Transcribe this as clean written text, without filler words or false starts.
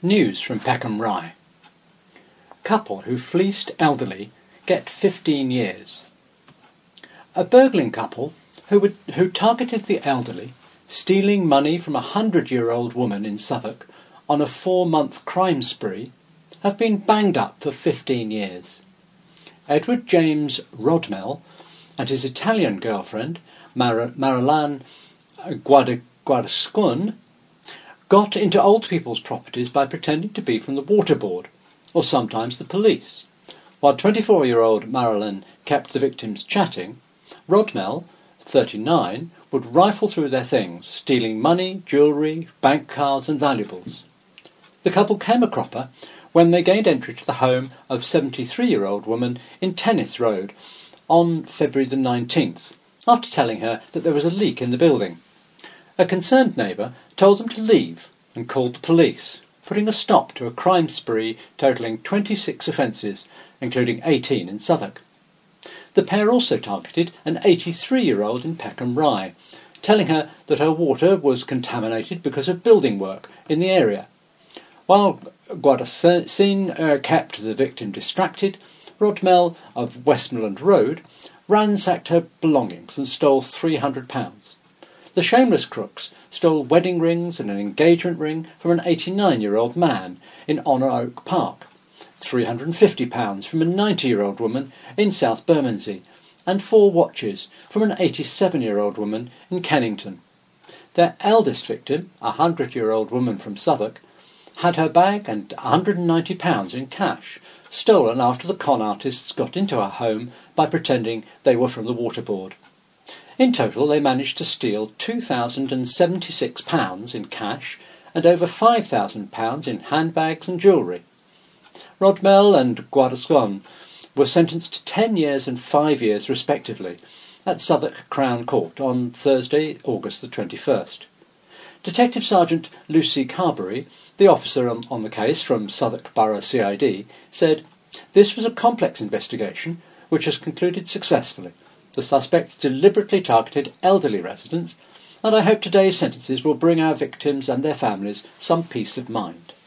News from Peckham Rye. Couple who fleeced elderly get 15 years. A burgling couple who targeted the elderly, stealing money from a 100-year-old woman in Southwark on a 4-month crime spree, have been banged up for 15 years. Edward James Rodmell and his Italian girlfriend, Marilyn Guardascun, got into old people's properties by pretending to be from the water board, or sometimes the police. While 24-year-old Marilyn kept the victims chatting, Rodmell, 39, would rifle through their things, stealing money, jewellery, bank cards and valuables. The couple came a cropper when they gained entry to the home of 73-year-old woman in Tennis Road on February the 19th, after telling her that there was a leak in the building. A concerned neighbour told them to leave and called the police, putting a stop to a crime spree totalling 26 offences, including 18 in Southwark. The pair also targeted an 83-year-old in Peckham Rye, telling her that her water was contaminated because of building work in the area. While Guardascun kept the victim distracted, Rodmell of Westmoreland Road ransacked her belongings and stole £300. The shameless crooks stole wedding rings and an engagement ring from an 89-year-old man in Honour Oak Park, £350 from a 90-year-old woman in South Bermondsey, and 4 watches from an 87-year-old woman in Kennington. Their eldest victim, a 100-year-old woman from Southwark, had her bag and £190 in cash, stolen after the con artists got into her home by pretending they were from the water board. In total, they managed to steal £2,076 in cash and over £5,000 in handbags and jewellery. Rodmell and Guardascun were sentenced to 10 years and 5 years respectively at Southwark Crown Court on Thursday, August the 21st. Detective Sergeant Lucy Carberry, the officer on the case from Southwark Borough CID, said, "This was a complex investigation which has concluded successfully. The suspects deliberately targeted elderly residents, and I hope today's sentences will bring our victims and their families some peace of mind."